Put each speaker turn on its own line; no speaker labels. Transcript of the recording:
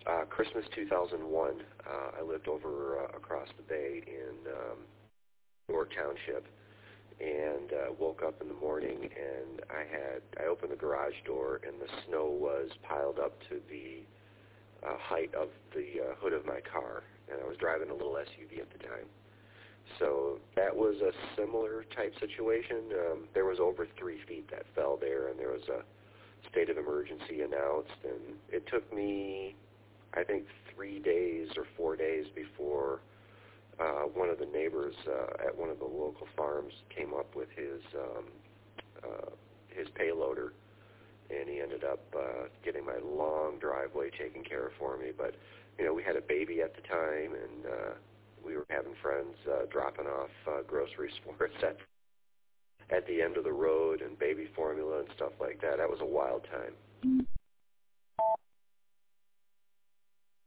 Christmas 2001. I lived over across the bay in York Township, and woke up in the morning, and I opened the garage door, and the snow was piled up to the height of the hood of my car, and I was driving a little SUV at the time. So that was a similar type situation. There was over 3 feet that fell there, and there was a state of emergency announced, and it took me, I think, 3 days or 4 days before one of the neighbors at one of the local farms came up with his payloader, and he ended up getting my long driveway taken care of for me. But, we had a baby at the time, and we were having friends dropping off groceries for us at the end of the road, and baby formula and stuff like that. That was a wild time.